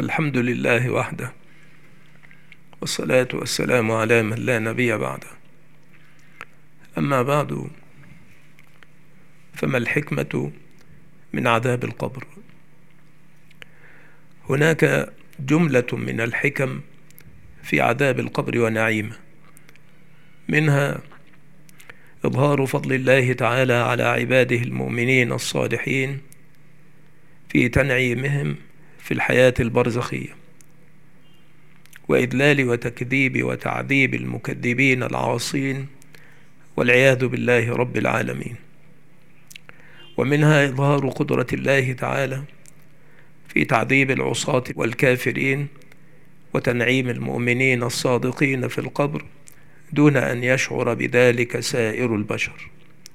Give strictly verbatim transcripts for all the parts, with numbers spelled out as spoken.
الحمد لله وحده، والصلاة والسلام على من لا نبي بعده. أما بعد، فما الحكمة من عذاب القبر؟ هناك جملة من الحكم في عذاب القبر ونعيمه، منها إظهار فضل الله تعالى على عباده المؤمنين الصالحين في تنعيمهم في الحياة البرزخية، وإذلال وتكذيب وتعذيب المكذبين العاصين والعياذ بالله رب العالمين. ومنها إظهار قدرة الله تعالى في تعذيب العصاة والكافرين وتنعيم المؤمنين الصادقين في القبر دون أن يشعر بذلك سائر البشر.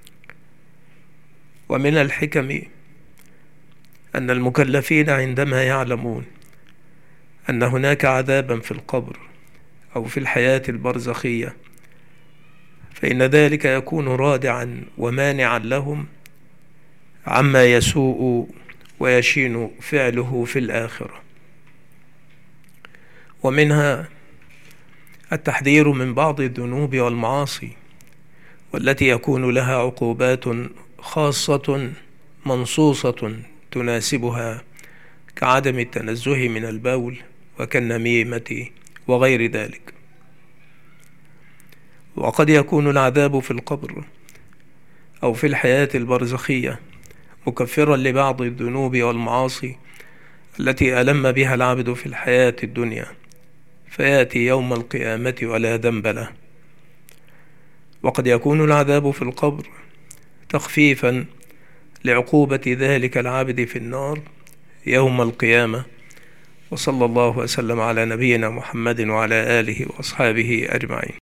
ومن الحكم أن المكلفين عندما يعلمون أن هناك عذابا في القبر أو في الحياة البرزخية، فإن ذلك يكون رادعا ومانعا لهم عما يسوء ويشين فعله في الآخرة. ومنها التحذير من بعض الذنوب والمعاصي، والتي يكون لها عقوبات خاصة منصوصة تناسبها، كعدم التنزه من البول وكالنميمة وغير ذلك. وقد يكون العذاب في القبر أو في الحياة البرزخية مكفرا لبعض الذنوب والمعاصي التي ألم بها العبد في الحياة الدنيا، فيأتي يوم القيامة ولا ذنب له. وقد يكون العذاب في القبر تخفيفا لعقوبة ذلك العبد في النار يوم القيامة. وصلى الله وسلم على نبينا محمد وعلى آله وأصحابه أجمعين.